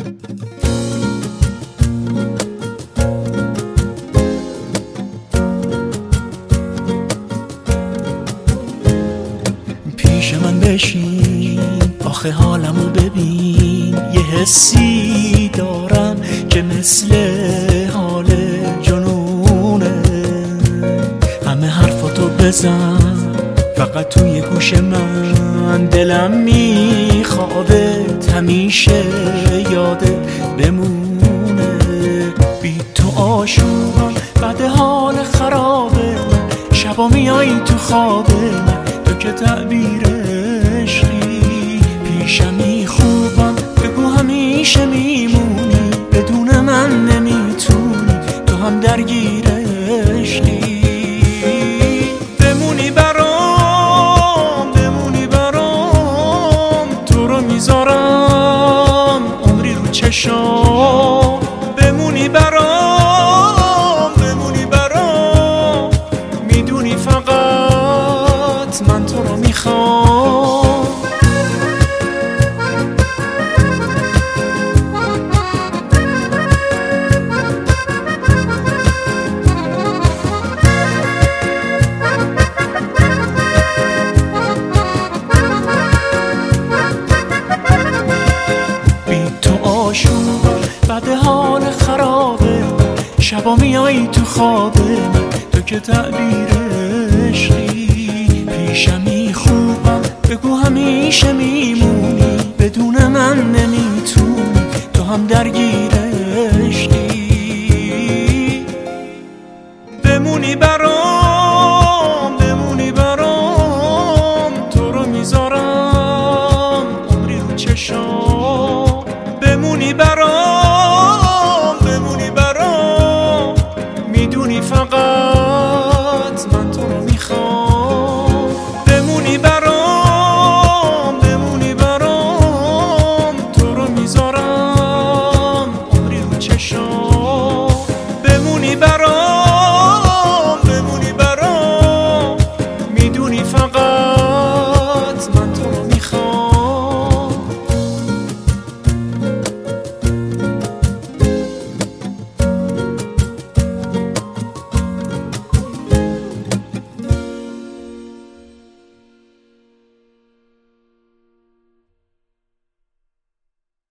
پیش من بشین آخه حالمو ببین، یه حسی دارم که مثل حال جنونه. همه حرفاتو بزن فقط توی گوش من، دلم میخوابه همیشه یادت بمونه. بی تو آشوبم بعد حال خرابه، شبا میایی تو خوابه تو که تعبیر عشقی. پیشمی خوبم بگو همیشه میمونی، بدون من نمیتونی تو هم درگیر عشقی. بمونی برام بمونی برام، تو رو میذارم عمری رو چشام. بمونی برام بمونی برام، میدونی فقط من تو رو میخوام. بی تو آشوب بعد حال خرابه، شبا میایی تو خوابه تو که تعبیر عشقی. پیشمی خوبم بگو همیشه میمونی، بدون من نمیتونی تو هم درگیر